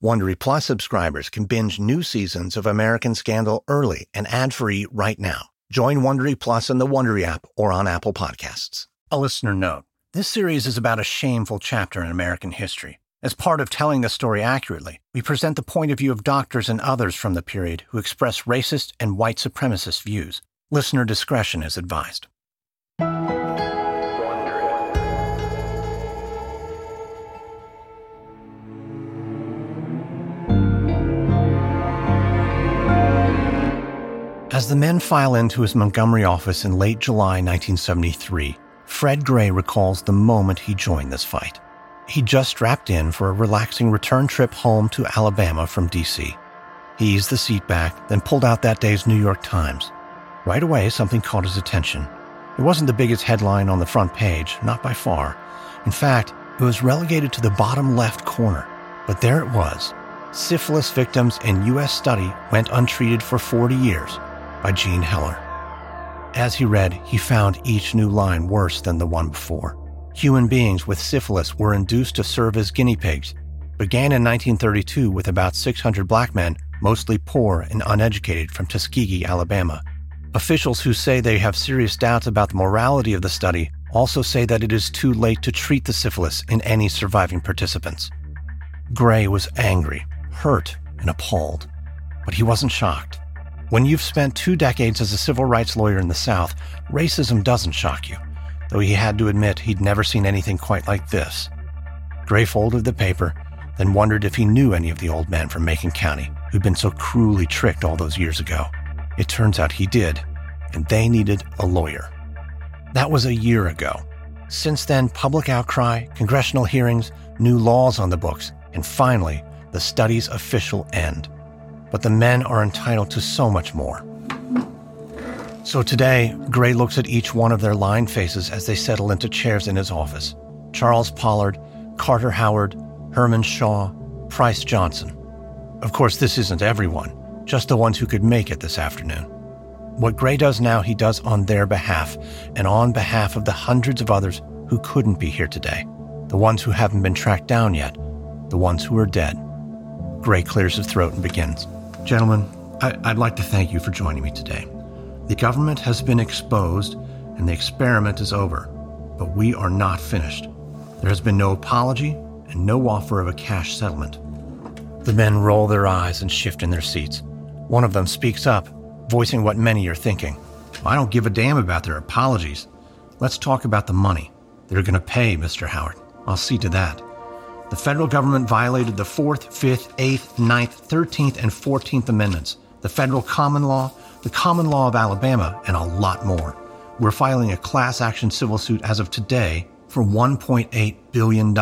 Wondery Plus subscribers can binge new seasons of American Scandal early and ad-free right now. Join Wondery Plus in the Wondery app or on Apple Podcasts. A listener note: this series is about a shameful chapter in American history. As part of telling the story accurately, we present the point of view of doctors and others from the period who express racist and white supremacist views. Listener discretion is advised. As the men file into his Montgomery office in late July 1973, Fred Gray recalls the moment he joined this fight. He just strapped in for a relaxing return trip home to Alabama from D.C. He eased the seat back, then pulled out that day's New York Times. Right away, something caught his attention. It wasn't the biggest headline on the front page, not by far. In fact, it was relegated to the bottom left corner. But there it was: syphilis victims in U.S. study went untreated for 40 years, by Jean Heller. As he read, he found each new line worse than the one before. Human beings with syphilis were induced to serve as guinea pigs. Began in 1932 with about 600 black men, mostly poor and uneducated, from Tuskegee, Alabama. Officials who say they have serious doubts about the morality of the study also say that it is too late to treat the syphilis in any surviving participants. Gray was angry, hurt, and appalled, but he wasn't shocked. When you've spent 2 decades as a civil rights lawyer in the South, racism doesn't shock you, though he had to admit he'd never seen anything quite like this. Gray folded the paper, then wondered if he knew any of the old men from Macon County who'd been so cruelly tricked all those years ago. It turns out he did, and they needed a lawyer. That was a year ago. Since then, public outcry, congressional hearings, new laws on the books, and finally, the study's official end. But the men are entitled to so much more. So today, Gray looks at each one of their lined faces as they settle into chairs in his office. Charles Pollard, Carter Howard, Herman Shaw, Price Johnson. Of course, this isn't everyone, just the ones who could make it this afternoon. What Gray does now, he does on their behalf, and on behalf of the hundreds of others who couldn't be here today. The ones who haven't been tracked down yet, the ones who are dead. Gray clears his throat and begins. Gentlemen, I'd like to thank you for joining me today. The government has been exposed, and the experiment is over, but we are not finished. There has been no apology and no offer of a cash settlement. The men roll their eyes and shift in their seats. One of them speaks up, voicing what many are thinking. I don't give a damn about their apologies. Let's talk about the money. They're going to pay, Mr. Howard. I'll see to that. The federal government violated the 4th, 5th, 8th, 9th, 13th, and 14th Amendments, the federal common law, the common law of Alabama, and a lot more. We're filing a class action civil suit as of today for $1.8 billion.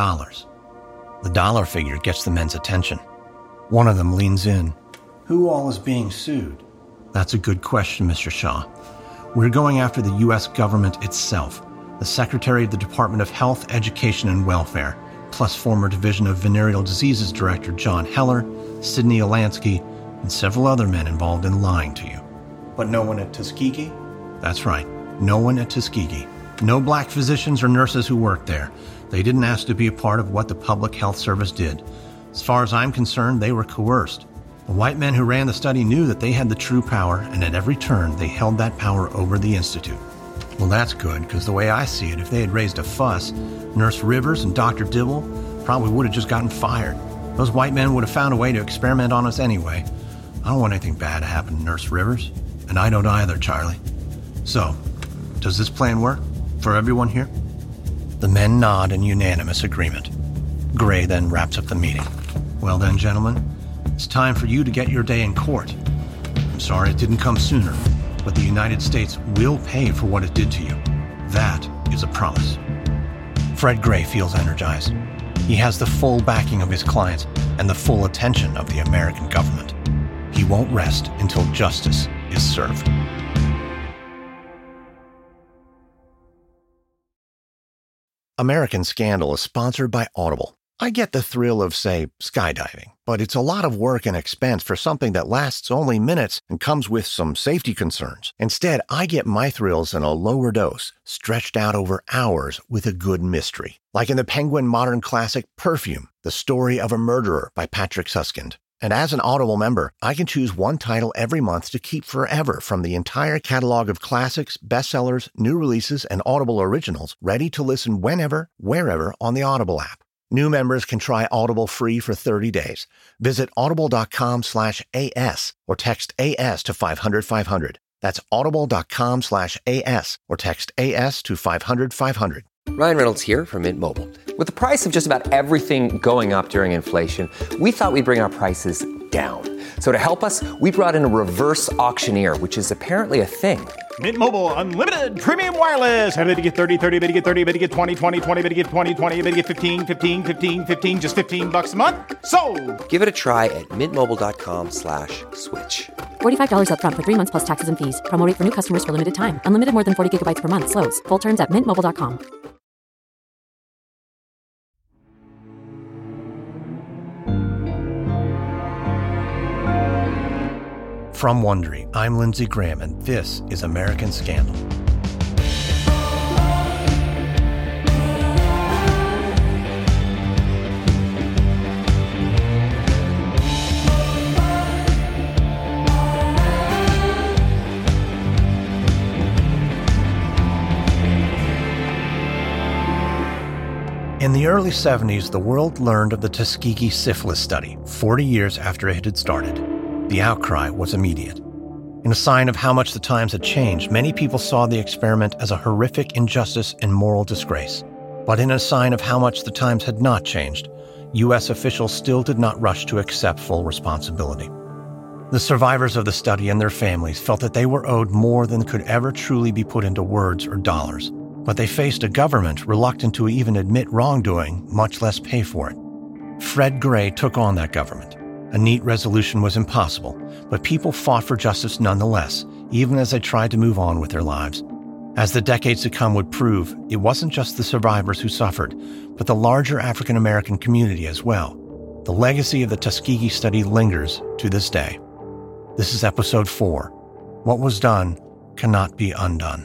The dollar figure gets the men's attention. One of them leans in. Who all is being sued? That's a good question, Mr. Shaw. We're going after the U.S. government itself, the Secretary of the Department of Health, Education, and Welfare, plus former Division of Venereal Diseases Director John Heller, Sidney Olansky, and several other men involved in lying to you. But no one at Tuskegee? That's right, no one at Tuskegee. No black physicians or nurses who worked there. They didn't ask to be a part of what the Public Health Service did. As far as I'm concerned, they were coerced. The white men who ran the study knew that they had the true power, and at every turn, they held that power over the Institute. Well, that's good, because the way I see it, if they had raised a fuss, Nurse Rivers and Dr. Dibble probably would have just gotten fired. Those white men would have found a way to experiment on us anyway. I don't want anything bad to happen to Nurse Rivers, and I don't either, Charlie. So, does this plan work for everyone here? The men nod in unanimous agreement. Gray then wraps up the meeting. Well then, gentlemen, it's time for you to get your day in court. I'm sorry it didn't come sooner, but the United States will pay for what it did to you. That is a promise. Fred Gray feels energized. He has the full backing of his clients and the full attention of the American government. He won't rest until justice is served. American Scandal is sponsored by Audible. I get the thrill of, say, skydiving, but it's a lot of work and expense for something that lasts only minutes and comes with some safety concerns. Instead, I get my thrills in a lower dose, stretched out over hours with a good mystery. Like in the Penguin modern classic Perfume, The Story of a Murderer by Patrick Suskind. And as an Audible member, I can choose one title every month to keep forever from the entire catalog of classics, bestsellers, new releases, and Audible originals, ready to listen whenever, wherever on the Audible app. New members can try Audible free for 30 days. Visit audible.com/AS or text AS to 500-500. That's audible.com/AS or text AS to 500-500. Ryan Reynolds here from Mint Mobile. With the price of just about everything going up during inflation, we thought we'd bring our prices down. So to help us, we brought in a reverse auctioneer, which is apparently a thing. Mint Mobile Unlimited Premium Wireless. How to get 30, 30, bit to get 30, bit to get 20, 20, 20, bit to get 20, 20, bit to get 15, 15, 15, 15, just $15 a month? Sold! Give it a try at mintmobile.com/switch. $45 up front for 3 months plus taxes and fees. Promo rate for new customers for limited time. Unlimited more than 40 gigabytes per month. Slows full terms at mintmobile.com. From Wondery, I'm Lindsey Graham, and this is American Scandal. In the early 70s, the world learned of the Tuskegee syphilis study, 40 years after it had started. The outcry was immediate. In a sign of how much the times had changed, many people saw the experiment as a horrific injustice and moral disgrace. But in a sign of how much the times had not changed, U.S. officials still did not rush to accept full responsibility. The survivors of the study and their families felt that they were owed more than could ever truly be put into words or dollars. But they faced a government reluctant to even admit wrongdoing, much less pay for it. Fred Gray took on that government. A neat resolution was impossible, but people fought for justice nonetheless, even as they tried to move on with their lives. As the decades to come would prove, it wasn't just the survivors who suffered, but the larger African American community as well. The legacy of the Tuskegee study lingers to this day. This is episode 4. What was done cannot be undone.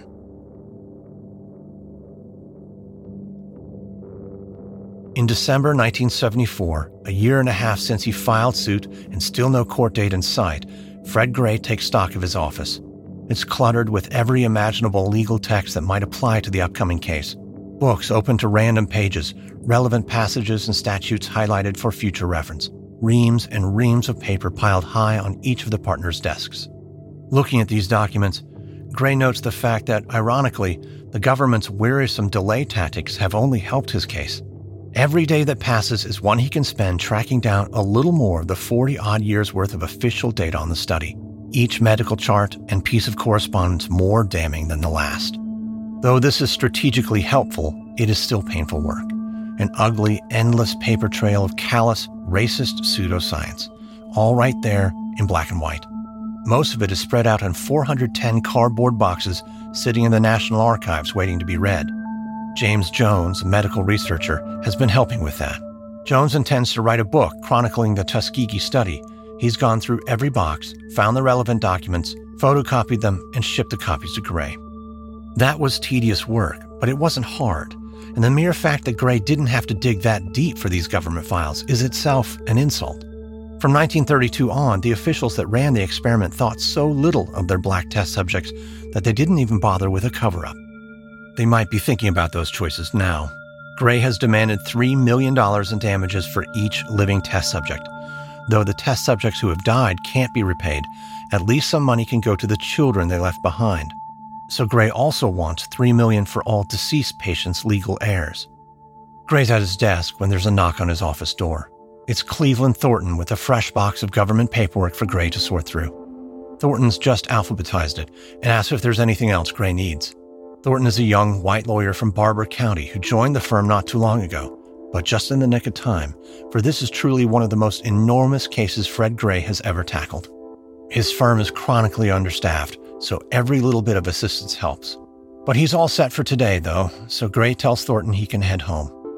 In December 1974, a year and a half since he filed suit and still no court date in sight, Fred Gray takes stock of his office. It's cluttered with every imaginable legal text that might apply to the upcoming case. Books open to random pages, relevant passages and statutes highlighted for future reference. Reams and reams of paper piled high on each of the partners' desks. Looking at these documents, Gray notes the fact that, ironically, the government's wearisome delay tactics have only helped his case. Every day that passes is one he can spend tracking down a little more of the 40-odd years' worth of official data on the study, each medical chart and piece of correspondence more damning than the last. Though this is strategically helpful, it is still painful work. An ugly, endless paper trail of callous, racist pseudoscience, all right there in black and white. Most of it is spread out in 410 cardboard boxes sitting in the National Archives waiting to be read. James Jones, a medical researcher, has been helping with that. Jones intends to write a book chronicling the Tuskegee study. He's gone through every box, found the relevant documents, photocopied them, and shipped the copies to Gray. That was tedious work, but it wasn't hard. And the mere fact that Gray didn't have to dig that deep for these government files is itself an insult. From 1932 on, the officials that ran the experiment thought so little of their black test subjects that they didn't even bother with a cover-up. They might be thinking about those choices now. Gray has demanded $3 million in damages for each living test subject. Though the test subjects who have died can't be repaid, at least some money can go to the children they left behind. So Gray also wants $3 million for all deceased patients' legal heirs. Gray's at his desk when there's a knock on his office door. It's Cleveland Thornton with a fresh box of government paperwork for Gray to sort through. Thornton's just alphabetized it and asks if there's anything else Gray needs. Thornton is a young white lawyer from Barber County who joined the firm not too long ago, but just in the nick of time, for this is truly one of the most enormous cases Fred Gray has ever tackled. His firm is chronically understaffed, so every little bit of assistance helps. But he's all set for today, though, so Gray tells Thornton he can head home.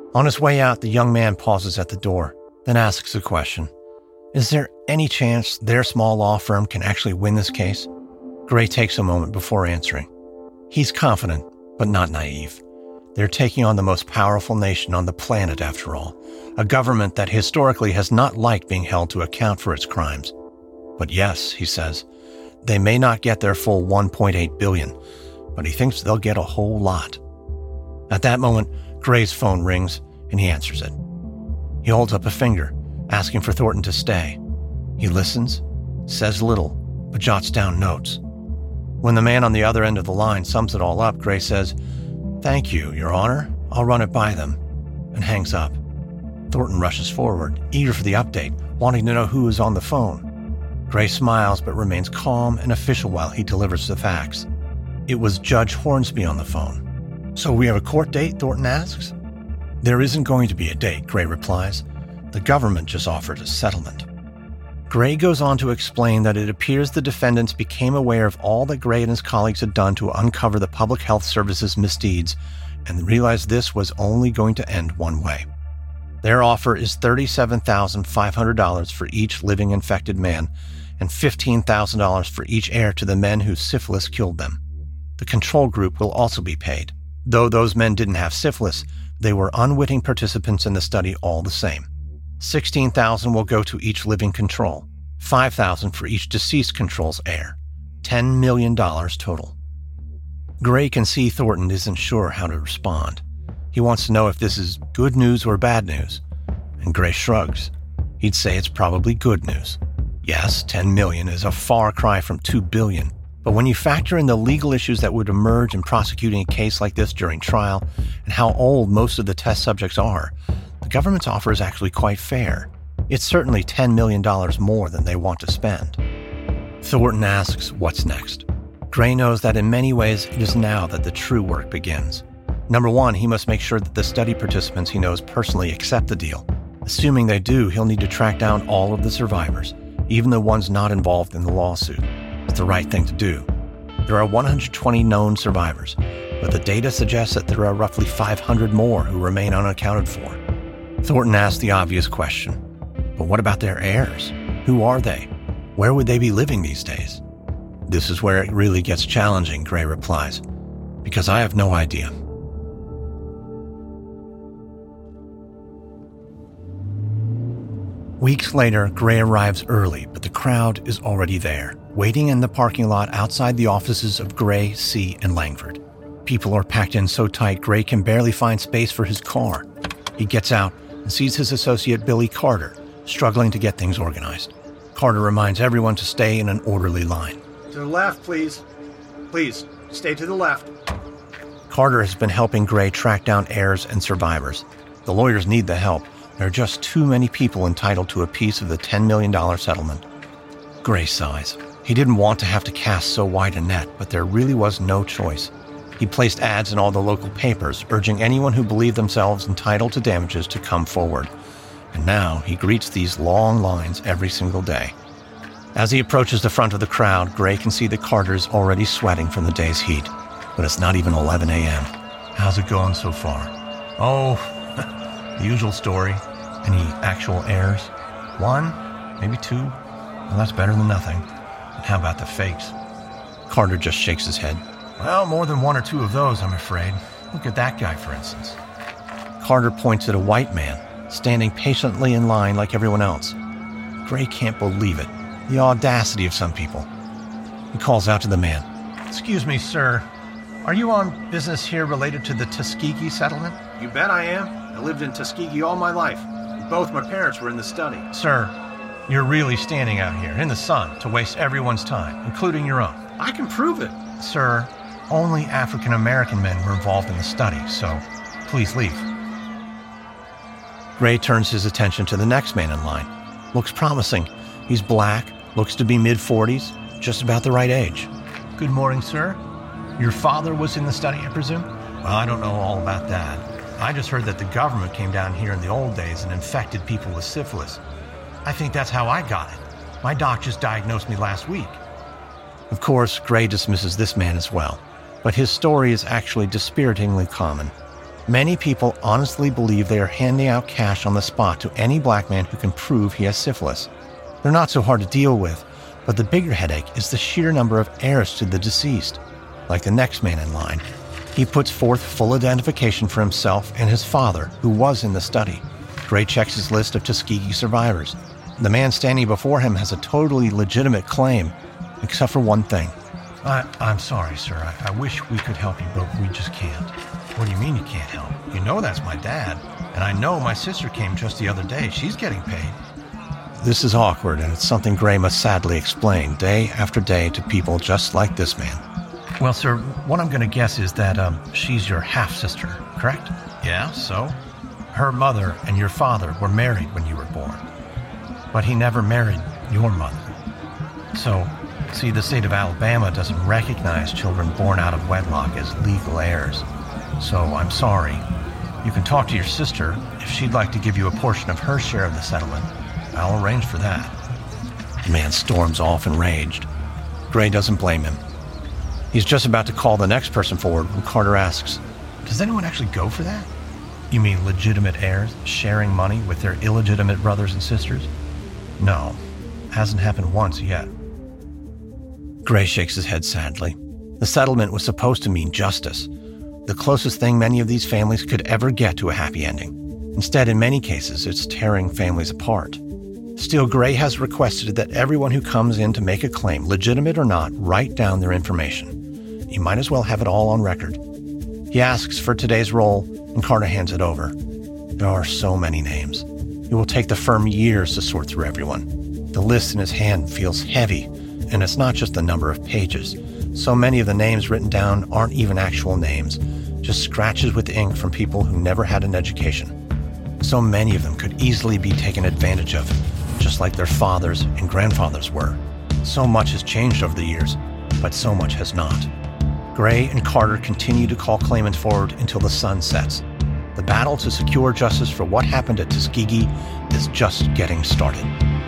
On his way out, the young man pauses at the door, then asks a question. Is there any chance their small law firm can actually win this case? Gray takes a moment before answering. He's confident, but not naive. They're taking on the most powerful nation on the planet, after all, a government that historically has not liked being held to account for its crimes. But yes, he says, they may not get their full $1.8 billion, but he thinks they'll get a whole lot. At that moment, Gray's phone rings, and he answers it. He holds up a finger, asking for Thornton to stay. He listens, says little, but jots down notes. When the man on the other end of the line sums it all up, Gray says, "Thank you, Your Honor. I'll run it by them," and hangs up. Thornton rushes forward, eager for the update, wanting to know who is on the phone. Gray smiles but remains calm and official while he delivers the facts. It was Judge Hornsby on the phone. "So we have a court date?" Thornton asks. "There isn't going to be a date," Gray replies. "The government just offered a settlement." Gray goes on to explain that it appears the defendants became aware of all that Gray and his colleagues had done to uncover the Public Health Service's misdeeds and realized this was only going to end one way. Their offer is $37,500 for each living infected man and $15,000 for each heir to the men whose syphilis killed them. The control group will also be paid. Though those men didn't have syphilis, they were unwitting participants in the study all the same. $16,000 will go to each living control, $5,000 for each deceased control's heir, $10 million total. Gray can see Thornton isn't sure how to respond. He wants to know if this is good news or bad news, and Gray shrugs. He'd say it's probably good news. Yes, $10 million is a far cry from $2 billion, but when you factor in the legal issues that would emerge in prosecuting a case like this during trial and how old most of the test subjects are, the government's offer is actually quite fair. It's certainly $10 million more than they want to spend. Thornton asks what's next. Gray knows that in many ways it is now that the true work begins. Number one, he must make sure that the study participants he knows personally accept the deal. Assuming they do, he'll need to track down all of the survivors, even the ones not involved in the lawsuit. It's the right thing to do. There are 120 known survivors, but the data suggests that there are roughly 500 more who remain unaccounted for. Thornton asks the obvious question, but what about their heirs? Who are they? Where would they be living these days? This is where it really gets challenging, Gray replies, because I have no idea. Weeks later, Gray arrives early, but the crowd is already there, waiting in the parking lot outside the offices of Gray, C., and Langford. People are packed in so tight Gray can barely find space for his car. He gets out and sees his associate Billy Carter struggling to get things organized. Carter reminds everyone to stay in an orderly line. To the left, please. Please, stay to the left. Carter has been helping Gray track down heirs and survivors. The lawyers need the help. There are just too many people entitled to a piece of the $10 million settlement. Gray sighs. He didn't want to have to cast so wide a net, but there really was no choice. He placed ads in all the local papers, urging anyone who believed themselves entitled to damages to come forward. And now he greets these long lines every single day. As he approaches the front of the crowd, Gray can see that Carter's already sweating from the day's heat. But it's not even 11 a.m. How's it going so far? Oh, the usual story. Any actual heirs? 1, maybe 2. Well, that's better than nothing. And how about the fakes? Carter just shakes his head. Well, more than 1 or 2 of those, I'm afraid. Look at that guy, for instance. Carter points at a white man, standing patiently in line like everyone else. Gray can't believe it. The audacity of some people. He calls out to the man. Excuse me, sir. Are you on business here related to the Tuskegee settlement? You bet I am. I lived in Tuskegee all my life. Both my parents were in the study. Sir, you're really standing out here in the sun to waste everyone's time, including your own. I can prove it. Sir, only African-American men were involved in the study, so please leave. Gray turns his attention to the next man in line. Looks promising. He's black, looks to be mid-40s, just about the right age. Good morning, sir. Your father was in the study, I presume? Well, I don't know all about that. I just heard that the government came down here in the old days and infected people with syphilis. I think that's how I got it. My doc just diagnosed me last week. Of course, Gray dismisses this man as well, but his story is actually dispiritingly common. Many people honestly believe they are handing out cash on the spot to any black man who can prove he has syphilis. They're not so hard to deal with, but the bigger headache is the sheer number of heirs to the deceased. Like the next man in line, he puts forth full identification for himself and his father, who was in the study. Gray checks his list of Tuskegee survivors. The man standing before him has a totally legitimate claim, except for one thing. I'm sorry, sir. I wish we could help you, but we just can't. What do you mean you can't help? You know that's my dad. And I know my sister came just the other day. She's getting paid. This is awkward, and it's something Gray must sadly explain day after day to people just like this man. Well, sir, what I'm going to guess is that she's your half-sister, correct? Yeah, so? Her mother and your father were married when you were born. But he never married your mother. So, see, the state of Alabama doesn't recognize children born out of wedlock as legal heirs. So, I'm sorry. You can talk to your sister. If she'd like to give you a portion of her share of the settlement, I'll arrange for that. The man storms off enraged. Gray doesn't blame him. He's just about to call the next person forward when Carter asks, does anyone actually go for that? You mean legitimate heirs sharing money with their illegitimate brothers and sisters? No, hasn't happened once yet. Gray shakes his head sadly. The settlement was supposed to mean justice, the closest thing many of these families could ever get to a happy ending. Instead, in many cases, it's tearing families apart. Still, Gray has requested that everyone who comes in to make a claim, legitimate or not, write down their information. You might as well have it all on record. He asks for today's roll, and Carter hands it over. There are so many names. It will take the firm years to sort through everyone. The list in his hand feels heavy, and it's not just the number of pages. So many of the names written down aren't even actual names, just scratches with ink from people who never had an education. So many of them could easily be taken advantage of, just like their fathers and grandfathers were. So much has changed over the years, but so much has not. Gray and Carter continue to call claimants forward until the sun sets. The battle to secure justice for what happened at Tuskegee is just getting started.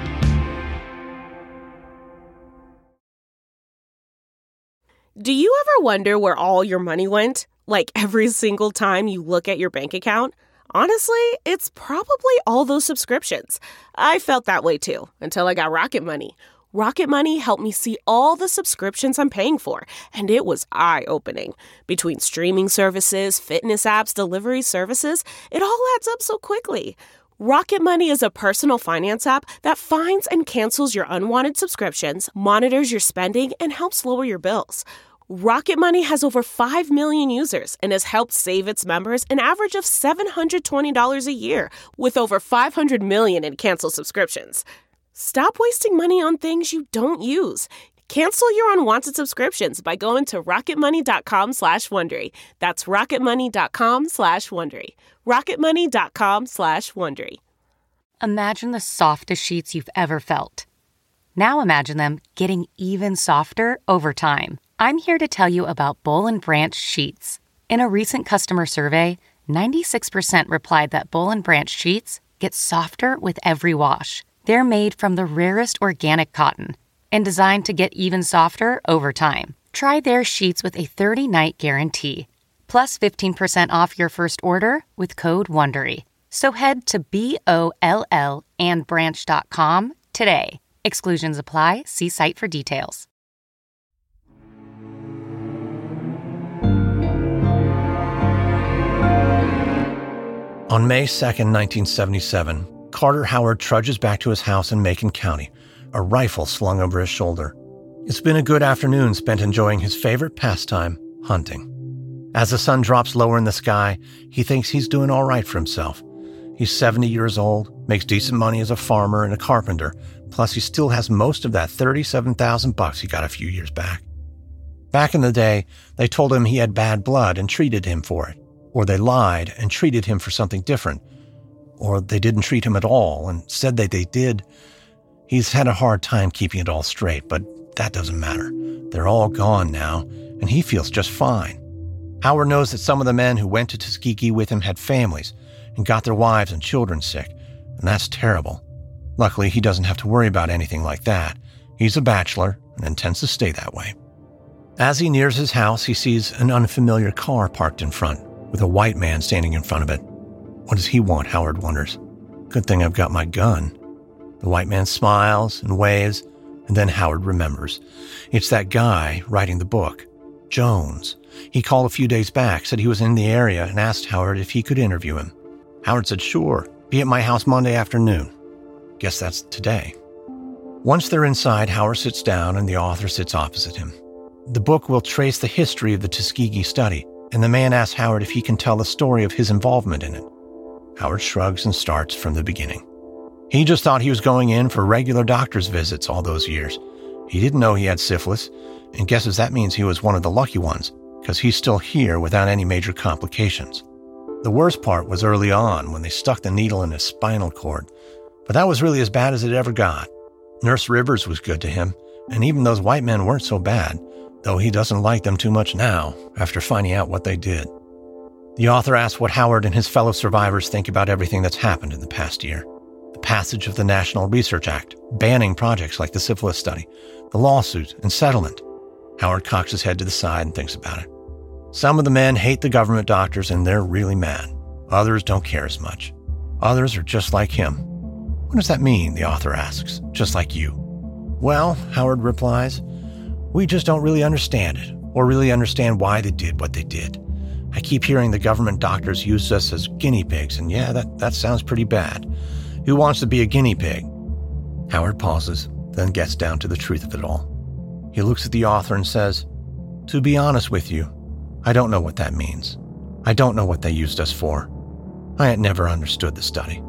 Do you ever wonder where all your money went? Like every single time you look at your bank account? Honestly, it's probably all those subscriptions. I felt that way too, until I got Rocket Money. Rocket Money helped me see all the subscriptions I'm paying for, and it was eye-opening. Between streaming services, fitness apps, delivery services, it all adds up so quickly. Rocket Money is a personal finance app that finds and cancels your unwanted subscriptions, monitors your spending, and helps lower your bills. Rocket Money has over 5 million users and has helped save its members an average of $720 a year, with over 500 million in canceled subscriptions. Stop wasting money on things you don't use. Cancel your unwanted subscriptions by going to rocketmoney.com/Wondery. That's rocketmoney.com/Wondery. rocketmoney.com/Wondery. Imagine the softest sheets you've ever felt. Now imagine them getting even softer over time. I'm here to tell you about Boll & Branch sheets. In a recent customer survey, 96% replied that Boll & Branch sheets get softer with every wash. They're made from the rarest organic cotton and designed to get even softer over time. Try their sheets with a 30-night guarantee, plus 15% off your first order with code WONDERY. So head to BOLLandbranch.com today. Exclusions apply. See site for details. On May 2nd, 1977, Carter Howard trudges back to his house in Macon County, a rifle slung over his shoulder. It's been a good afternoon spent enjoying his favorite pastime, hunting. As the sun drops lower in the sky, he thinks he's doing all right for himself. He's 70 years old, makes decent money as a farmer and a carpenter, plus he still has most of that $37,000 he got a few years back. Back in the day, they told him he had bad blood and treated him for it. Or they lied and treated him for something different. Or they didn't treat him at all and said that they did. He's had a hard time keeping it all straight, but that doesn't matter. They're all gone now, and he feels just fine. Howard knows that some of the men who went to Tuskegee with him had families and got their wives and children sick, and that's terrible. Luckily, he doesn't have to worry about anything like that. He's a bachelor and intends to stay that way. As he nears his house, he sees an unfamiliar car parked in front, with a white man standing in front of it. What does he want, Howard wonders. Good thing I've got my gun. The white man smiles and waves, and then Howard remembers. It's that guy writing the book, Jones. He called a few days back, said he was in the area, and asked Howard if he could interview him. Howard said, sure, be at my house Monday afternoon. Guess that's today. Once they're inside, Howard sits down and the author sits opposite him. The book will trace the history of the Tuskegee study, and the man asks Howard if he can tell the story of his involvement in it. Howard shrugs and starts from the beginning. He just thought he was going in for regular doctor's visits all those years. He didn't know he had syphilis, and guesses that means he was one of the lucky ones, because he's still here without any major complications. The worst part was early on when they stuck the needle in his spinal cord, but that was really as bad as it ever got. Nurse Rivers was good to him, and even those white men weren't so bad, though he doesn't like them too much now after finding out what they did. The author asks what Howard and his fellow survivors think about everything that's happened in the past year. The passage of the National Research Act, banning projects like the syphilis study, the lawsuit and settlement. Howard cocks his head to the side and thinks about it. Some of the men hate the government doctors and they're really mad. Others don't care as much. Others are just like him. What does that mean, the author asks, just like you? Well, Howard replies, we just don't really understand it, or really understand why they did what they did. I keep hearing the government doctors use us as guinea pigs, and yeah, that sounds pretty bad. Who wants to be a guinea pig? Howard pauses, then gets down to the truth of it all. He looks at the author and says, to be honest with you, I don't know what that means. I don't know what they used us for. I had never understood the study.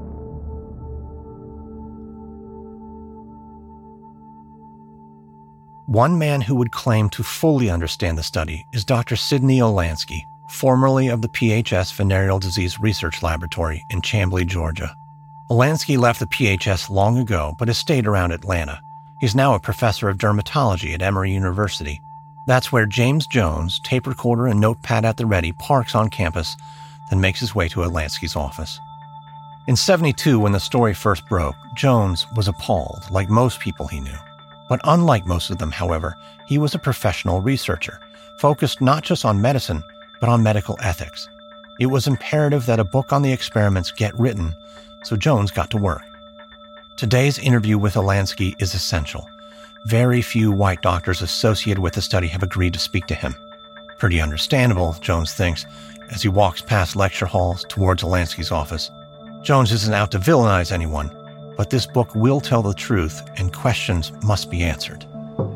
One man who would claim to fully understand the study is Dr. Sidney Olansky, formerly of the PHS Venereal Disease Research Laboratory in Chamblee, Georgia. Olansky left the PHS long ago, but has stayed around Atlanta. He's now a professor of dermatology at Emory University. That's where James Jones, tape recorder and notepad at the ready, parks on campus, then makes his way to Olansky's office. In '72, when the story first broke, Jones was appalled, like most people he knew. But unlike most of them, however, he was a professional researcher, focused not just on medicine, but on medical ethics. It was imperative that a book on the experiments get written, so Jones got to work. Today's interview with Olansky is essential. Very few white doctors associated with the study have agreed to speak to him. Pretty understandable, Jones thinks, as he walks past lecture halls towards Olansky's office. Jones isn't out to villainize anyone, but this book will tell the truth, and questions must be answered.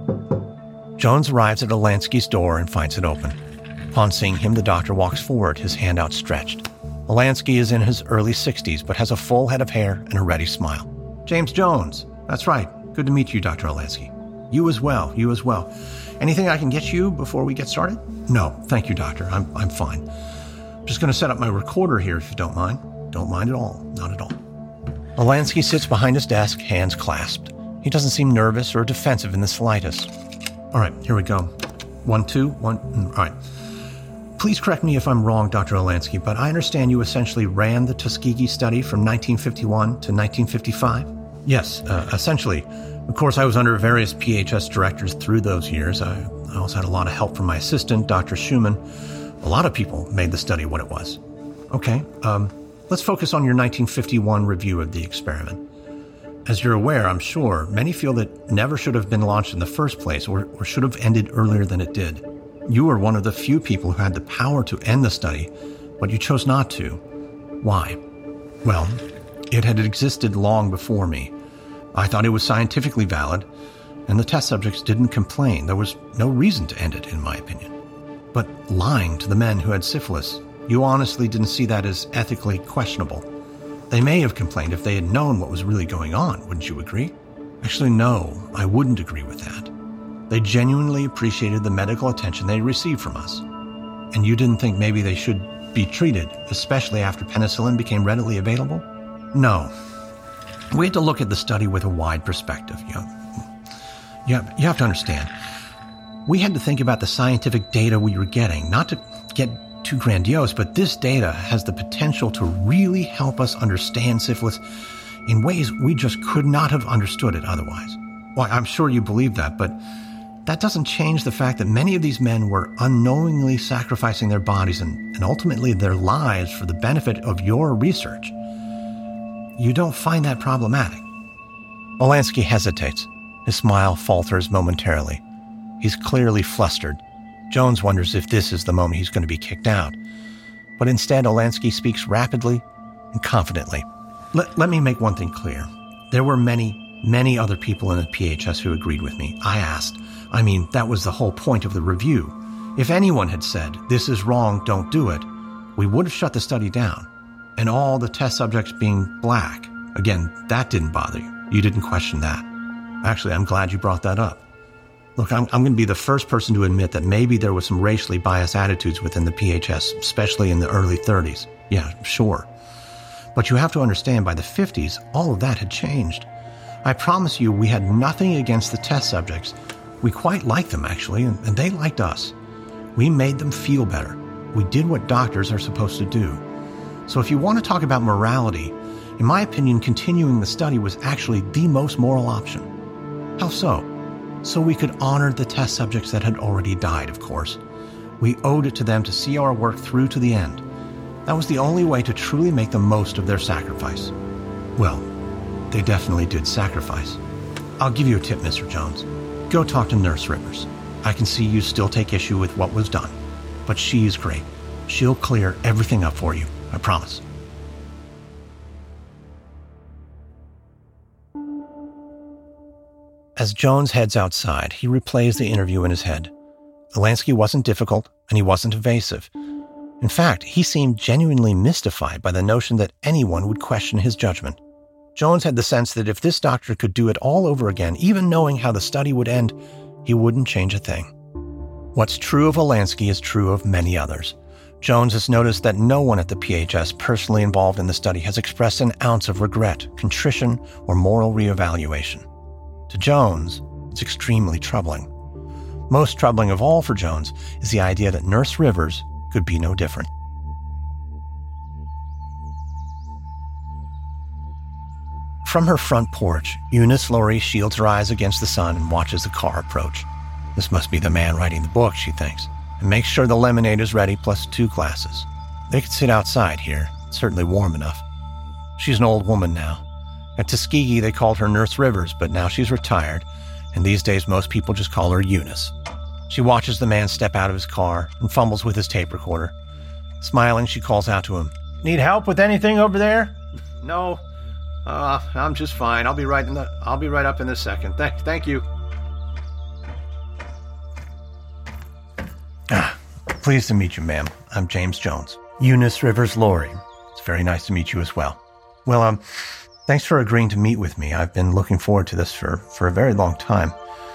Jones arrives at Olansky's door and finds it open. Upon seeing him, the doctor walks forward, his hand outstretched. Olansky is in his early 60s, but has a full head of hair and a ready smile. James Jones. That's right. Good to meet you, Dr. Olansky. You as well. Anything I can get you before we get started? No, thank you, doctor. I'm fine. I'm just going to set up my recorder here if you don't mind. Don't mind at all. Not at all. Olansky sits behind his desk, hands clasped. He doesn't seem nervous or defensive in the slightest. All right, here we go. 1, 2, 1. All right. Please correct me if I'm wrong, Dr. Olansky, but I understand you essentially ran the Tuskegee study from 1951 to 1955? Yes, essentially. Of course, I was under various PHS directors through those years. I also had a lot of help from my assistant, Dr. Schumann. A lot of people made the study what it was. Okay, let's focus on your 1951 review of the experiment. As you're aware, I'm sure, many feel that never should have been launched in the first place or should have ended earlier than it did. You were one of the few people who had the power to end the study, but you chose not to. Why? Well, it had existed long before me. I thought it was scientifically valid, and the test subjects didn't complain. There was no reason to end it, in my opinion. But lying to the men who had syphilis, you honestly didn't see that as ethically questionable. They may have complained if they had known what was really going on, wouldn't you agree? Actually, no, I wouldn't agree with that. They genuinely appreciated the medical attention they received from us. And you didn't think maybe they should be treated, especially after penicillin became readily available? No. We had to look at the study with a wide perspective. You have to understand. We had to think about the scientific data we were getting, not to get too grandiose, but this data has the potential to really help us understand syphilis in ways we just could not have understood it otherwise. Well, I'm sure you believe that, but that doesn't change the fact that many of these men were unknowingly sacrificing their bodies and ultimately their lives for the benefit of your research. You don't find that problematic. Olansky hesitates. His smile falters momentarily. He's clearly flustered. Jones wonders if this is the moment he's going to be kicked out. But instead, Olansky speaks rapidly and confidently. Let me make one thing clear. There were many other people in the PHS who agreed with me. I asked. I mean, that was the whole point of the review. If anyone had said, this is wrong, don't do it, we would have shut the study down. And all the test subjects being black, again, that didn't bother you. You didn't question that. Actually, I'm glad you brought that up. Look, I'm going to be the first person to admit that maybe there was some racially biased attitudes within the PHS, especially in the early 30s. Yeah, sure. But you have to understand, by the 50s, all of that had changed. I promise you, we had nothing against the test subjects. We quite liked them, actually, and they liked us. We made them feel better. We did what doctors are supposed to do. So if you want to talk about morality, in my opinion, continuing the study was actually the most moral option. How so? So we could honor the test subjects that had already died, of course. We owed it to them to see our work through to the end. That was the only way to truly make the most of their sacrifice. Well, they definitely did sacrifice. I'll give you a tip, Mr. Jones. Go talk to Nurse Rivers. I can see you still take issue with what was done, but she is great. She'll clear everything up for you, I promise. As Jones heads outside, he replays the interview in his head. Olansky wasn't difficult, and he wasn't evasive. In fact, he seemed genuinely mystified by the notion that anyone would question his judgment. Jones had the sense that if this doctor could do it all over again, even knowing how the study would end, he wouldn't change a thing. What's true of Olansky is true of many others. Jones has noticed that no one at the PHS personally involved in the study has expressed an ounce of regret, contrition, or moral reevaluation. To Jones, it's extremely troubling. Most troubling of all for Jones is the idea that Nurse Rivers could be no different. From her front porch, Eunice Laurie shields her eyes against the sun and watches the car approach. This must be the man writing the book, she thinks, and makes sure the lemonade is ready plus 2 glasses. They could sit outside here. It's certainly warm enough. She's an old woman now. At Tuskegee, they called her Nurse Rivers, but now she's retired, and these days most people just call her Eunice. She watches the man step out of his car and fumbles with his tape recorder. Smiling, she calls out to him, "Need help with anything over there?" "No, I'm just fine. I'll be right up in a second. Thank you." Pleased to meet you, ma'am. I'm James Jones. Eunice Rivers Laurie. It's very nice to meet you as well. Well, thanks for agreeing to meet with me. I've been looking forward to this for a very long time.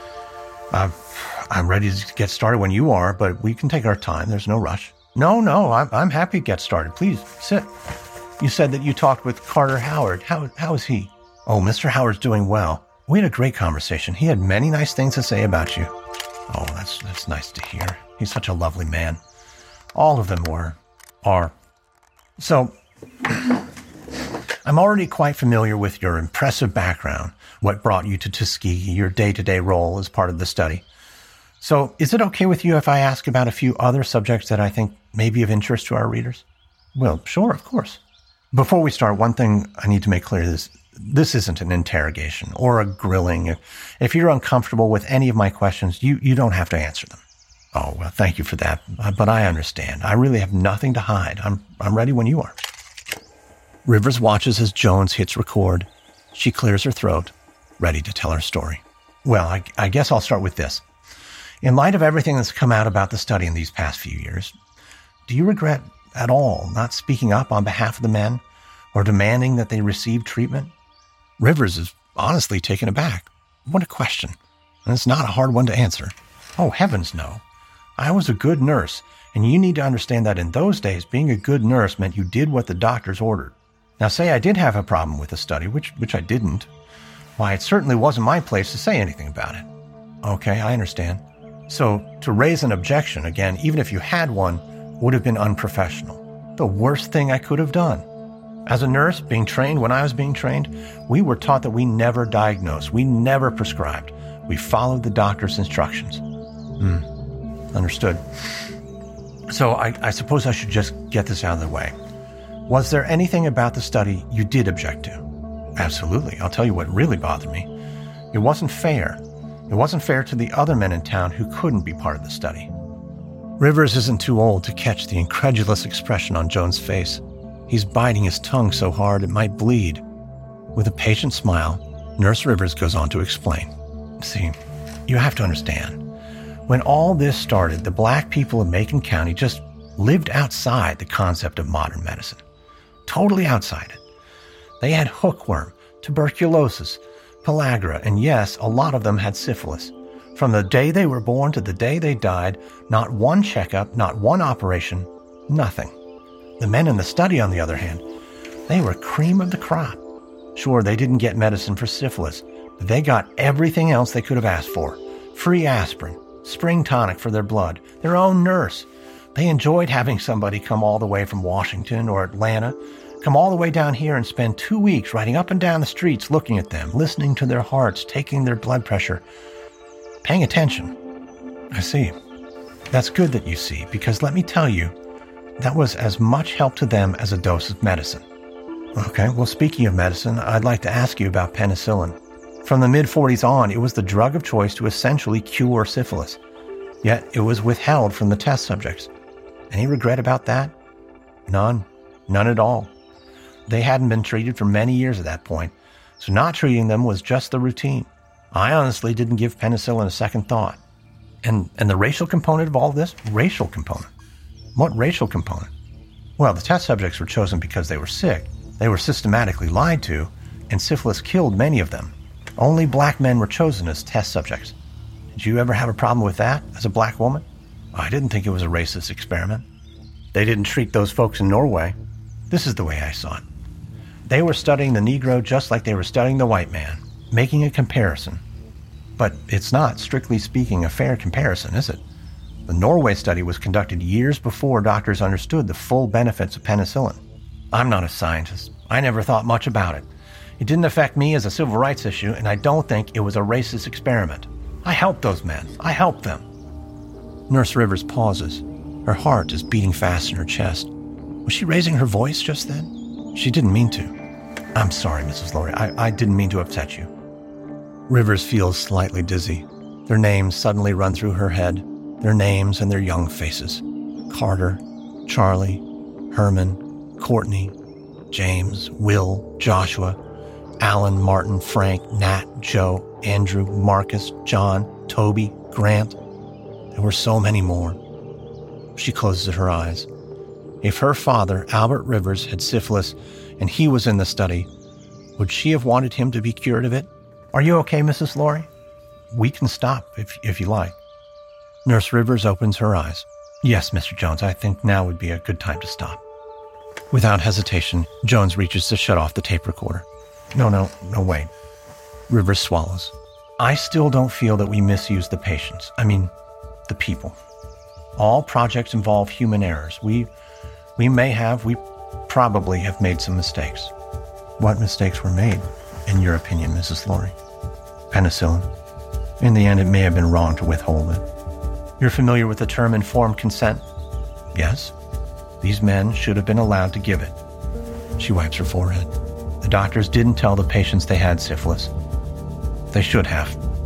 I'm ready to get started when you are, but we can take our time. There's no rush. No, I'm happy to get started. Please, sit. You said that you talked with Carter Howard. How is he? Oh, Mr. Howard's doing well. We had a great conversation. He had many nice things to say about you. Oh, that's nice to hear. He's such a lovely man. All of them are. So, I'm already quite familiar with your impressive background, what brought you to Tuskegee, your day-to-day role as part of the study. So, is it okay with you if I ask about a few other subjects that I think may be of interest to our readers? Well, sure, of course. Before we start, one thing I need to make clear is this isn't an interrogation or a grilling. If you're uncomfortable with any of my questions, you don't have to answer them. Oh, well, thank you for that. But I understand. I really have nothing to hide. I'm ready when you are. Rivers watches as Jones hits record. She clears her throat, ready to tell her story. Well, I guess I'll start with this. In light of everything that's come out about the study in these past few years, do you regret at all not speaking up on behalf of the men or demanding that they receive treatment? Rivers is honestly taken aback. What a question. And it's not a hard one to answer. Oh, heavens no. I was a good nurse, and you need to understand that in those days, being a good nurse meant you did what the doctors ordered. Now, say I did have a problem with the study, which I didn't. Why, it certainly wasn't my place to say anything about it. Okay, I understand. So, to raise an objection, again, even if you had one, would have been unprofessional. The worst thing I could have done. As a nurse, being trained when I was being trained, we were taught that we never diagnosed. We never prescribed. We followed the doctor's instructions. Understood. So I suppose I should just get this out of the way. Was there anything about the study you did object to? Absolutely. I'll tell you what really bothered me. It wasn't fair. It wasn't fair to the other men in town who couldn't be part of the study. Rivers isn't too old to catch the incredulous expression on Joan's face. He's biting his tongue so hard it might bleed. With a patient smile, Nurse Rivers goes on to explain. See, you have to understand. When all this started, the black people of Macon County just lived outside the concept of modern medicine. Totally outside it. They had hookworm, tuberculosis, pellagra, and yes, a lot of them had syphilis. From the day they were born to the day they died, not one checkup, not one operation, nothing. The men in the study, on the other hand, they were cream of the crop. Sure, they didn't get medicine for syphilis, but they got everything else they could have asked for. Free aspirin, spring tonic for their blood, their own nurse. They enjoyed having somebody come all the way from Washington or Atlanta, come all the way down here and spend 2 weeks riding up and down the streets looking at them, listening to their hearts, taking their blood pressure, paying attention. I see. That's good that you see, because let me tell you, that was as much help to them as a dose of medicine. Okay, well, speaking of medicine, I'd like to ask you about penicillin. From the mid-40s on, it was the drug of choice to essentially cure syphilis. Yet it was withheld from the test subjects. Any regret about that? None. None at all. They hadn't been treated for many years at that point, so not treating them was just the routine. I honestly didn't give penicillin a second thought. And the racial component of all this? Racial component. What racial component? Well, the test subjects were chosen because they were sick. They were systematically lied to, and syphilis killed many of them. Only black men were chosen as test subjects. Did you ever have a problem with that as a black woman? I didn't think it was a racist experiment. They didn't treat those folks in Norway. This is the way I saw it. They were studying the Negro just like they were studying the white man, making a comparison. But it's not, strictly speaking, a fair comparison, is it? The Norway study was conducted years before doctors understood the full benefits of penicillin. I'm not a scientist. I never thought much about it. It didn't affect me as a civil rights issue, and I don't think it was a racist experiment. I helped those men. I helped them. Nurse Rivers pauses. Her heart is beating fast in her chest. Was she raising her voice just then? She didn't mean to. I'm sorry, Mrs. Laurie. I didn't mean to upset you. Rivers feels slightly dizzy. Their names suddenly run through her head. Their names and their young faces. Carter, Charlie, Herman, Courtney, James, Will, Joshua, Alan, Martin, Frank, Nat, Joe, Andrew, Marcus, John, Toby, Grant. There were so many more. She closes her eyes. If her father, Albert Rivers, had syphilis and he was in the study, would she have wanted him to be cured of it? Are you okay, Mrs. Laurie? We can stop if you like. Nurse Rivers opens her eyes. Yes, Mr. Jones, I think now would be a good time to stop. Without hesitation, Jones reaches to shut off the tape recorder. No, wait. Rivers swallows. I still don't feel that we misuse the patients. I mean, the people. All projects involve human errors. We probably have made some mistakes. What mistakes were made, in your opinion, Mrs. Laurie? Penicillin. In the end, it may have been wrong to withhold it. You're familiar with the term informed consent? Yes. These men should have been allowed to give it. She wipes her forehead. The doctors didn't tell the patients they had syphilis. They should have.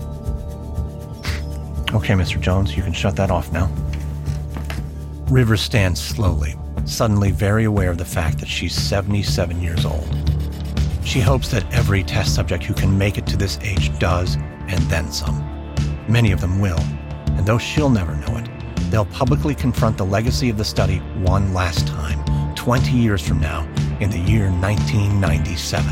Okay, Mr. Jones, you can shut that off now. Rivers stands slowly, suddenly very aware of the fact that she's 77 years old. She hopes that every test subject who can make it to this age does, and then some. Many of them will, and though she'll never know it, they'll publicly confront the legacy of the study one last time, 20 years from now, in the year 1997.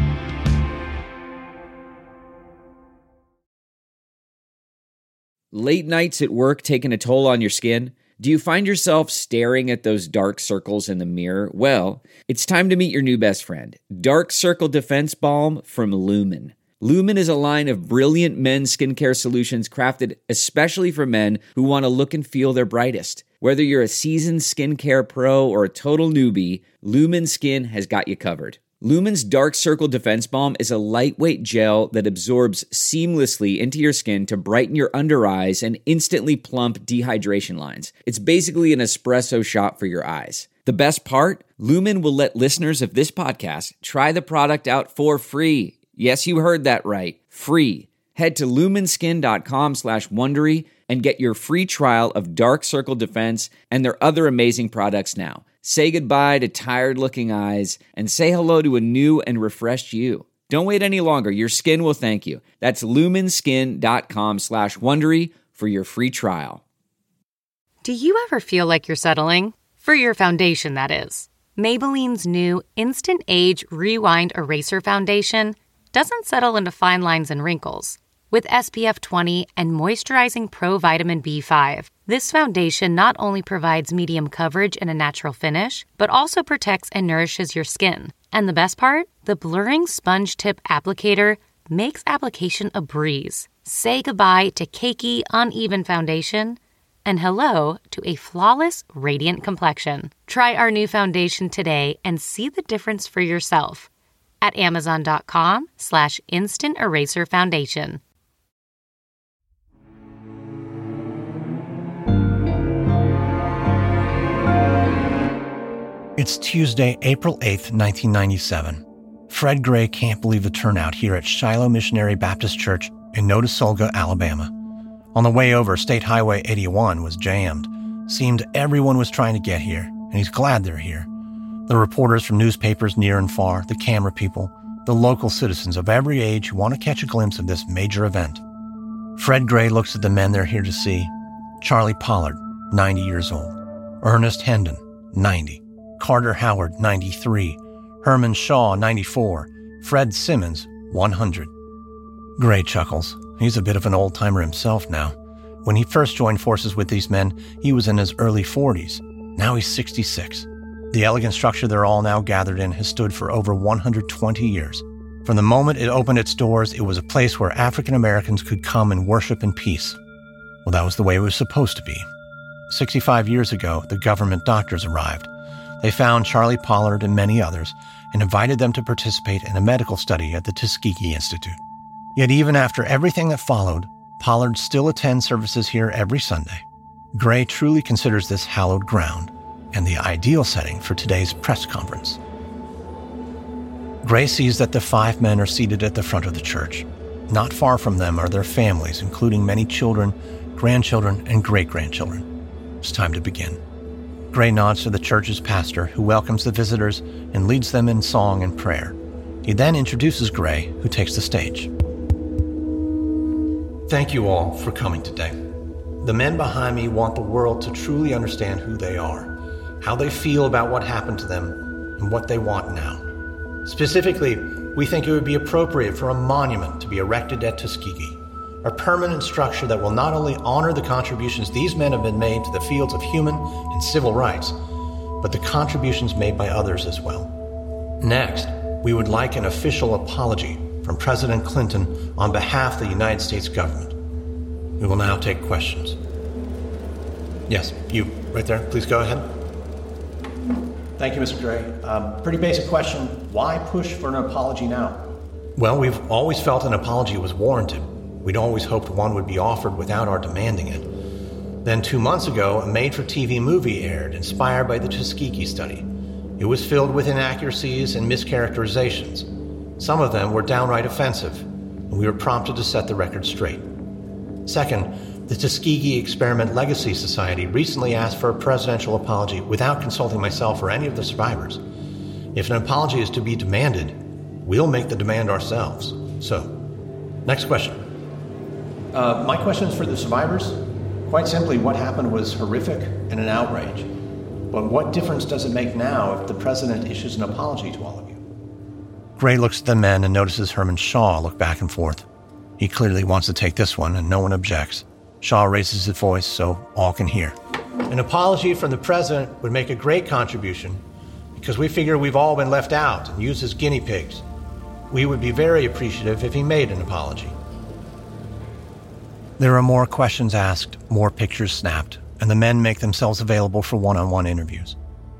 Late nights at work taking a toll on your skin? Do you find yourself staring at those dark circles in the mirror? Well, it's time to meet your new best friend, Dark Circle Defense Balm from Lumen. Lumen is a line of brilliant men's skincare solutions crafted especially for men who want to look and feel their brightest. Whether you're a seasoned skincare pro or a total newbie, Lumen Skin has got you covered. Lumen's Dark Circle Defense Balm is a lightweight gel that absorbs seamlessly into your skin to brighten your under eyes and instantly plump dehydration lines. It's basically an espresso shot for your eyes. The best part? Lumen will let listeners of this podcast try the product out for free. Yes, you heard that right. Free. Head to lumenskin.com/Wondery and get your free trial of Dark Circle Defense and their other amazing products now. Say goodbye to tired-looking eyes and say hello to a new and refreshed you. Don't wait any longer. Your skin will thank you. That's lumenskin.com/Wondery for your free trial. Do you ever feel like you're settling? For your foundation, that is. Maybelline's new Instant Age Rewind Eraser Foundation doesn't settle into fine lines and wrinkles. With SPF 20 and moisturizing Pro Vitamin B5, this foundation not only provides medium coverage and a natural finish, but also protects and nourishes your skin. And the best part? The blurring sponge tip applicator makes application a breeze. Say goodbye to cakey, uneven foundation and hello to a flawless, radiant complexion. Try our new foundation today and see the difference for yourself at Amazon.com/Instant Eraser Foundation. It's Tuesday, April 8th, 1997. Fred Gray can't believe the turnout here at Shiloh Missionary Baptist Church in Notasulga, Alabama. On the way over, State Highway 81 was jammed. Seemed everyone was trying to get here, and he's glad they're here. The reporters from newspapers near and far, the camera people, the local citizens of every age who want to catch a glimpse of this major event. Fred Gray looks at the men they're here to see. Charlie Pollard, 90 years old. Ernest Hendon, 90. Carter Howard, 93. Herman Shaw, 94. Fred Simmons, 100. Gray chuckles. He's a bit of an old-timer himself now. When he first joined forces with these men, he was in his early 40s. Now he's 66. The elegant structure they're all now gathered in has stood for over 120 years. From the moment it opened its doors, it was a place where African Americans could come and worship in peace. Well, that was the way it was supposed to be. 65 years ago, the government doctors arrived. They found Charlie Pollard and many others and invited them to participate in a medical study at the Tuskegee Institute. Yet even after everything that followed, Pollard still attends services here every Sunday. Gray truly considers this hallowed ground and the ideal setting for today's press conference. Gray sees that the 5 men are seated at the front of the church. Not far from them are their families, including many children, grandchildren, and great-grandchildren. It's time to begin. Gray nods to the church's pastor, who welcomes the visitors and leads them in song and prayer. He then introduces Gray, who takes the stage. Thank you all for coming today. The men behind me want the world to truly understand who they are, how they feel about what happened to them, and what they want now. Specifically, we think it would be appropriate for a monument to be erected at Tuskegee, a permanent structure that will not only honor the contributions these men have been made to the fields of human and civil rights, but the contributions made by others as well. Next, we would like an official apology from President Clinton on behalf of the United States government. We will now take questions. Yes, you, right there. Please go ahead. Thank you, Mr. Gray. Pretty basic question. Why push for an apology now? Well, we've always felt an apology was warranted. We'd always hoped one would be offered without our demanding it. Then 2 months ago, a made-for-TV movie aired inspired by the Tuskegee study. It was filled with inaccuracies and mischaracterizations. Some of them were downright offensive, and we were prompted to set the record straight. Second, the Tuskegee Experiment Legacy Society recently asked for a presidential apology without consulting myself or any of the survivors. If an apology is to be demanded, we'll make the demand ourselves. So, next question. My question is for the survivors. Quite simply, what happened was horrific and an outrage. But what difference does it make now if the president issues an apology to all of you? Gray looks at the men and notices Herman Shaw look back and forth. He clearly wants to take this one, and no one objects. Shaw raises his voice so all can hear. An apology from the president would make a great contribution because we figure we've all been left out and used as guinea pigs. We would be very appreciative if he made an apology. There are more questions asked, more pictures snapped, and the men make themselves available for one-on-one interviews.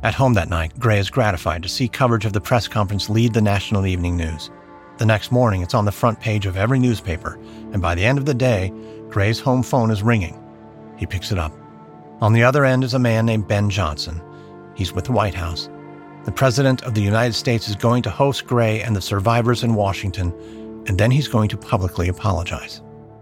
At home that night, Gray is gratified to see coverage of the press conference lead the national evening news. The next morning, it's on the front page of every newspaper, and by the end of the day, Gray's home phone is ringing. He picks it up. On the other end is a man named Ben Johnson. He's with the White House. The President of the United States is going to host Gray and the survivors in Washington, and then he's going to publicly apologize.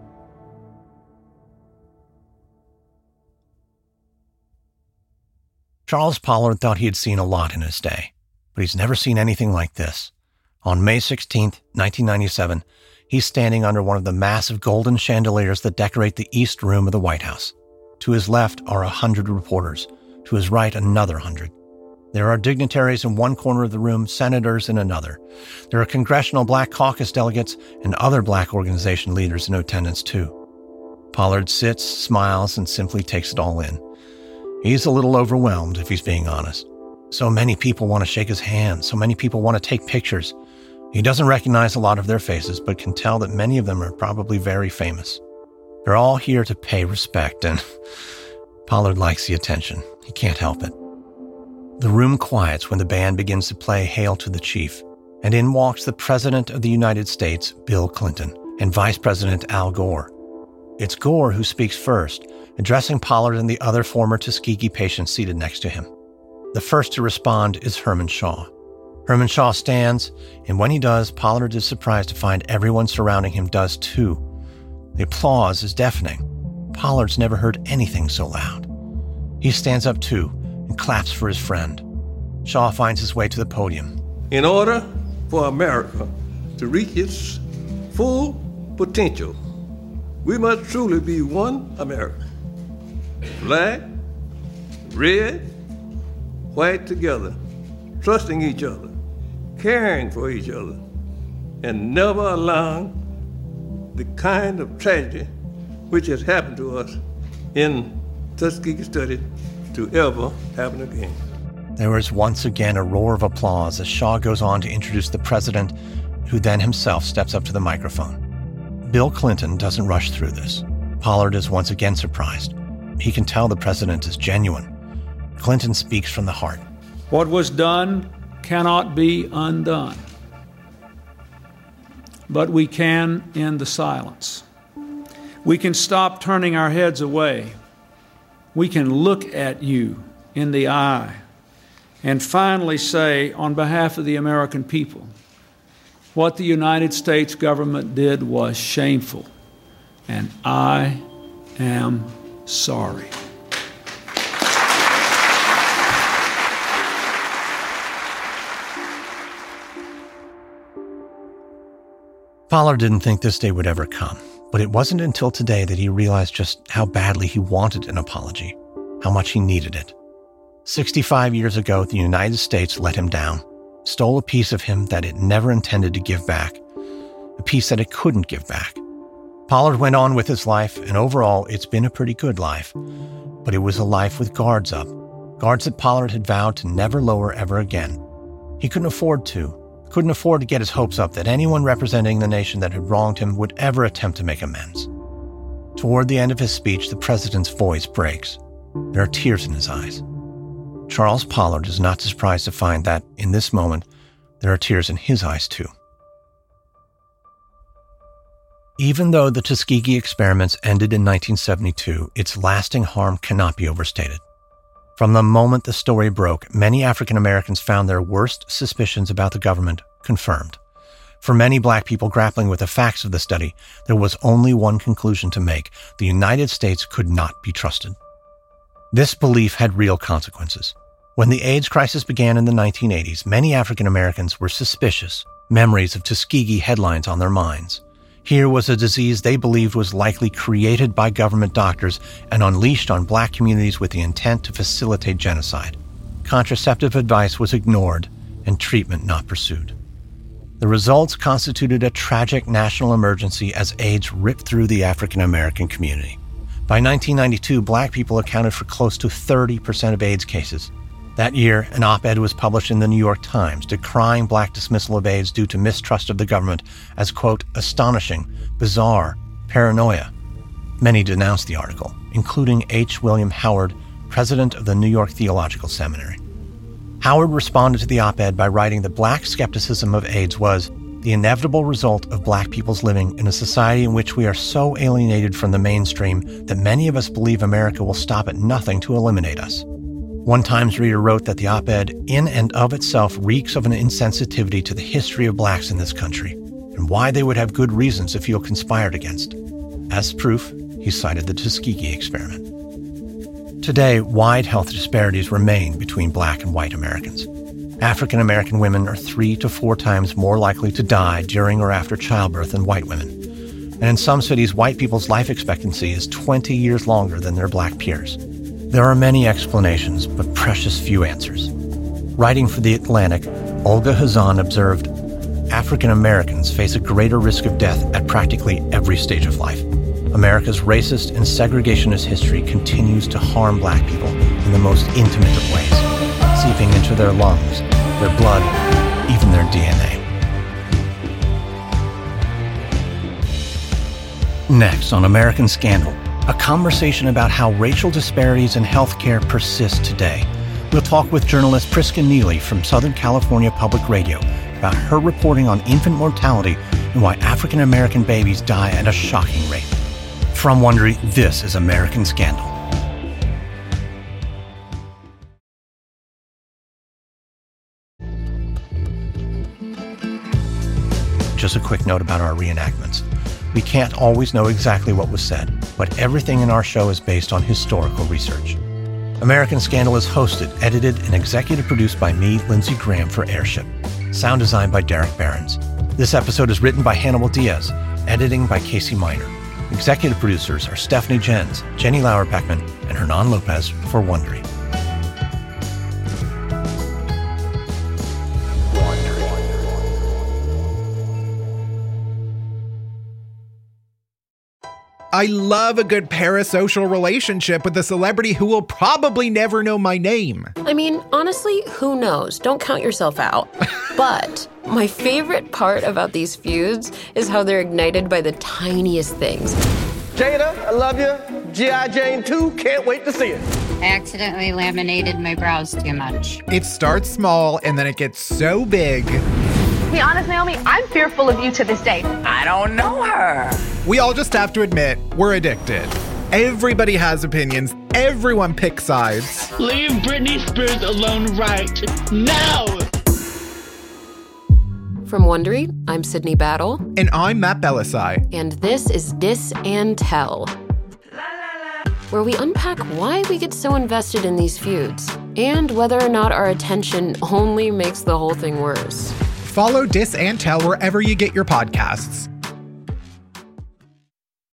Charles Pollard thought he had seen a lot in his day, but he's never seen anything like this. On May 16, 1997, he's standing under one of the massive golden chandeliers that decorate the East Room of the White House. To his left are 100 reporters. To his right, another 100. There are dignitaries in one corner of the room, senators in another. There are Congressional Black Caucus delegates and other Black organization leaders in attendance too. Pollard sits, smiles, and simply takes it all in. He's a little overwhelmed, if he's being honest. So many people want to shake his hand. So many people want to take pictures. He doesn't recognize a lot of their faces, but can tell that many of them are probably very famous. They're all here to pay respect, and Pollard likes the attention. He can't help it. The room quiets when the band begins to play Hail to the Chief, and in walks the President of the United States, Bill Clinton, and Vice President Al Gore. It's Gore who speaks first, addressing Pollard and the other former Tuskegee patients seated next to him. The first to respond is Herman Shaw. Herman Shaw stands, and when he does, Pollard is surprised to find everyone surrounding him does too. The applause is deafening. Pollard's never heard anything so loud. He stands up too and claps for his friend. Shaw finds his way to the podium. In order for America to reach its full potential, we must truly be one America. Black, red, white together, trusting each other, caring for each other, and never allowing the kind of tragedy which has happened to us in Tuskegee study to ever happen again. There is once again a roar of applause as Shaw goes on to introduce the president, who then himself steps up to the microphone. Bill Clinton doesn't rush through this. Pollard is once again surprised. He can tell the president is genuine. Clinton speaks from the heart. What was done cannot be undone, but we can end the silence. We can stop turning our heads away. We can look at you in the eye and finally say, on behalf of the American people, what the United States government did was shameful, and I am sorry. Pollard didn't think this day would ever come, but it wasn't until today that he realized just how badly he wanted an apology, how much he needed it. 65 years ago, the United States let him down, stole a piece of him that it never intended to give back, a piece that it couldn't give back. Pollard went on with his life, and overall, it's been a pretty good life. But it was a life with guards up, guards that Pollard had vowed to never lower ever again. He couldn't afford to get his hopes up that anyone representing the nation that had wronged him would ever attempt to make amends. Toward the end of his speech, the president's voice breaks. There are tears in his eyes. Charles Pollard is not surprised to find that, in this moment, there are tears in his eyes too. Even though the Tuskegee experiments ended in 1972, its lasting harm cannot be overstated. From the moment the story broke, many African Americans found their worst suspicions about the government confirmed. For many Black people grappling with the facts of the study, there was only one conclusion to make: the United States could not be trusted. This belief had real consequences. When the AIDS crisis began in the 1980s, many African Americans were suspicious, memories of Tuskegee headlines on their minds. Here was a disease they believed was likely created by government doctors and unleashed on Black communities with the intent to facilitate genocide. Contraceptive advice was ignored and treatment not pursued. The results constituted a tragic national emergency as AIDS ripped through the African American community. By 1992, Black people accounted for close to 30% of AIDS cases. That year, an op-ed was published in the New York Times decrying Black dismissal of AIDS due to mistrust of the government as, quote, astonishing, bizarre, paranoia. Many denounced the article, including H. William Howard, president of the New York Theological Seminary. Howard responded to the op-ed by writing that Black skepticism of AIDS was the inevitable result of Black people's living in a society in which we are so alienated from the mainstream that many of us believe America will stop at nothing to eliminate us. One Times reader wrote that the op-ed in and of itself reeks of an insensitivity to the history of Blacks in this country and why they would have good reasons to feel conspired against. As proof, he cited the Tuskegee experiment. Today, wide health disparities remain between Black and white Americans. African American women are 3 to 4 times more likely to die during or after childbirth than white women. And in some cities, white people's life expectancy is 20 years longer than their Black peers. There are many explanations, but precious few answers. Writing for The Atlantic, Olga Hazan observed, African Americans face a greater risk of death at practically every stage of life. America's racist and segregationist history continues to harm Black people in the most intimate of ways, seeping into their lungs, their blood, even their DNA. Next on American Scandal, a conversation about how racial disparities in healthcare persist today. We'll talk with journalist Priska Neely from Southern California Public Radio about her reporting on infant mortality and why African American babies die at a shocking rate. From Wondery, this is American Scandal. Just a quick note about our reenactments. We can't always know exactly what was said, but everything in our show is based on historical research. American Scandal is hosted, edited, and executive produced by me, Lindsey Graham, for Airship. Sound design by Derek Behrens. This episode is written by Hannibal Diaz, editing by Casey Miner. Executive producers are Stephanie Jens, Jenny Lauer-Beckman, and Hernan Lopez for Wondery. I love a good parasocial relationship with a celebrity who will probably never know my name. I mean, honestly, who knows? Don't count yourself out. But my favorite part about these feuds is how they're ignited by the tiniest things. Jada, I love you. G.I. Jane 2, can't wait to see it. I accidentally laminated my brows too much. It starts small and then it gets so big. To be honest, Naomi, I'm fearful of you to this day. I don't know her. We all just have to admit, we're addicted. Everybody has opinions. Everyone picks sides. Leave Britney Spears alone right now. From Wondery, I'm Sydney Battle. And I'm Matt Belisai. And this is Dis and Tell, where we unpack why we get so invested in these feuds and whether or not our attention only makes the whole thing worse. Follow Dis and Tell wherever you get your podcasts.